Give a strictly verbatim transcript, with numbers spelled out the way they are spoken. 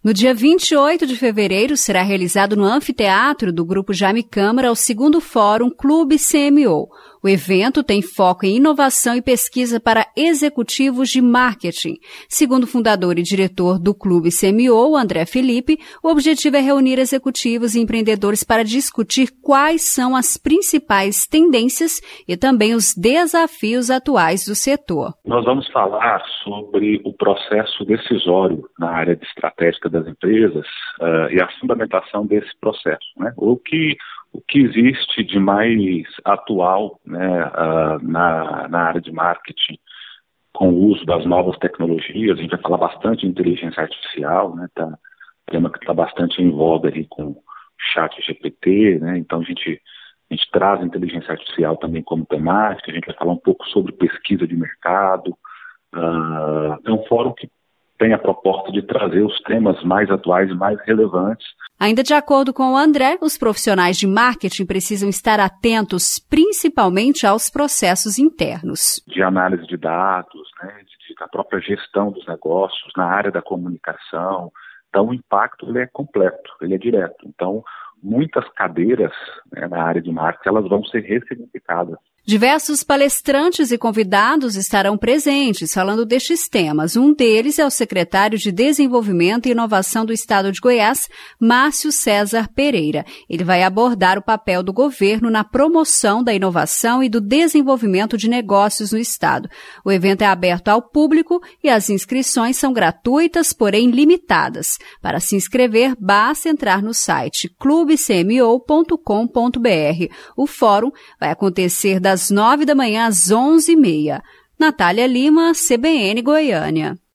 No dia vinte e oito de fevereiro, será realizado no anfiteatro do Grupo Jaime Câmara o segundo Fórum Clube C M O. O evento tem foco em inovação e pesquisa para executivos de marketing. Segundo o fundador e diretor do Clube C M O, André Felipe, o objetivo é reunir executivos e empreendedores para discutir quais são as principais tendências e também os desafios atuais do setor. Nós vamos falar sobre o processo decisório na área de estratégica das empresas uh, e a fundamentação desse processo, né? O que O que existe de mais atual, né, uh, na, na área de marketing com o uso das novas tecnologias. A gente vai falar bastante de inteligência artificial, né, tá, tema que está bastante em voga ali com o chat G P T, né, então a gente, a gente traz a inteligência artificial também como temática. A gente vai falar um pouco sobre pesquisa de mercado. Uh, é um fórum que tem a proposta de trazer os temas mais atuais e mais relevantes. Ainda de acordo com o André, os profissionais de marketing precisam estar atentos principalmente aos processos internos. De análise de dados, né, de, da própria gestão dos negócios, na área da comunicação. Então o impacto ele é completo, ele é direto. Então muitas cadeiras, né, na área de marketing elas vão ser ressignificadas. Diversos palestrantes e convidados estarão presentes falando destes temas. Um deles é o secretário de Desenvolvimento e Inovação do Estado de Goiás, Márcio César Pereira. Ele vai abordar o papel do governo na promoção da inovação e do desenvolvimento de negócios no Estado. O evento é aberto ao público e as inscrições são gratuitas, porém limitadas. Para se inscrever, basta entrar no site clube c m o ponto com ponto b r. O fórum vai acontecer das das nove da manhã às onze e meia. Natália Lima, C B N Goiânia.